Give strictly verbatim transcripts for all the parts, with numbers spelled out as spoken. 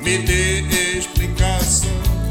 me dê explicação,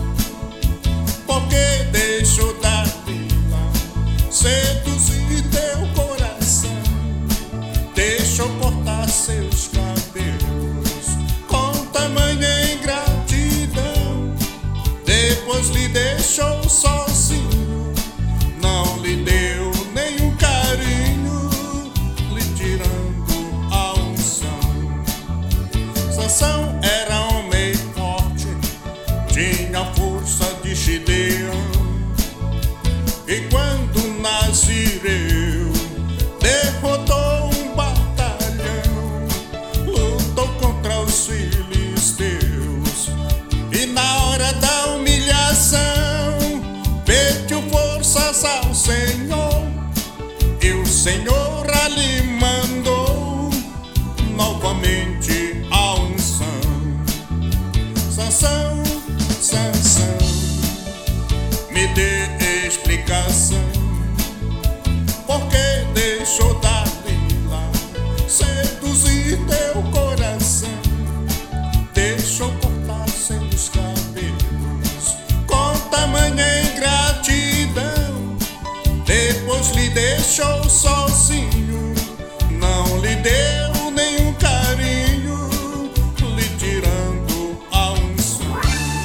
porque deixou Dalila seduzir teu coração, deixou cortar seus cabelos com tamanha ingratidão, depois lhe deixou sozinho, não lhe deu nenhum carinho, lhe tirando a unção. Sansão era homem forte, tinha a força de Gideão, e quando Nazireu derrotou um batalhão, lutou contra os filisteus, e na hora da humilhação pediu forças ao Senhor, e o Senhor ali mandou novamente a unção. Sansão, Sansão, me dê explicação, porque deixou Dalila seduzir teu coração, deixou cortar seus cabelos com tamanha ingratidão, depois lhe deixou sozinho, não lhe deu nenhum carinho, lhe tirando a unção.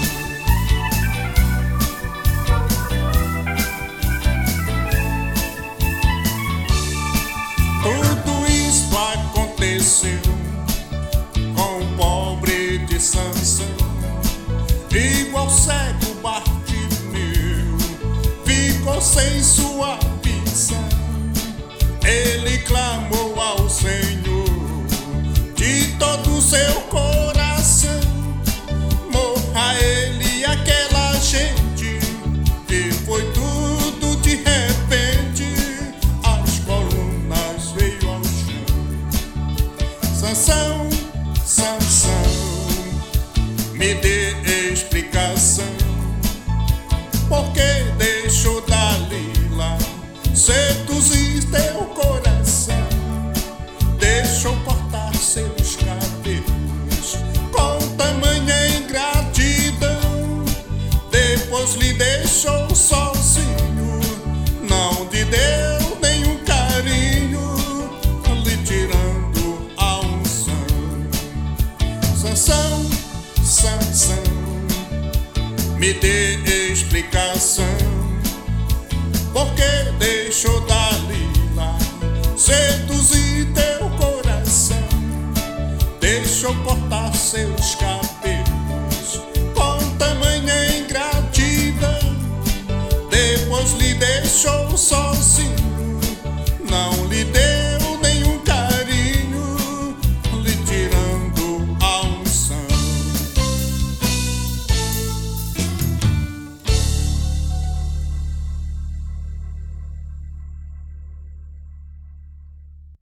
Tudo isso aconteceu com o pobre de Sansão, igual cego Bartimeu, ficou sem sua visão. Ele clamou ao Senhor de todo o seu coração, morra ele e aquela gente, que foi tudo de repente, as colunas veio ao chão. Sansão, Sansão, me dê explicação, porque deixou Dalila seduzir teu coração, deixou cortar seus cabelos com tamanha ingratidão, depois lhe deixou sozinho, não lhe deu nenhum carinho, lhe tirando a unção. Sansão, Sansão, me dê explicação, porque deixou Dalila seduzir teu coração, deixou cortar seus cabelos com tamanha ingratidão, depois lhe deixou só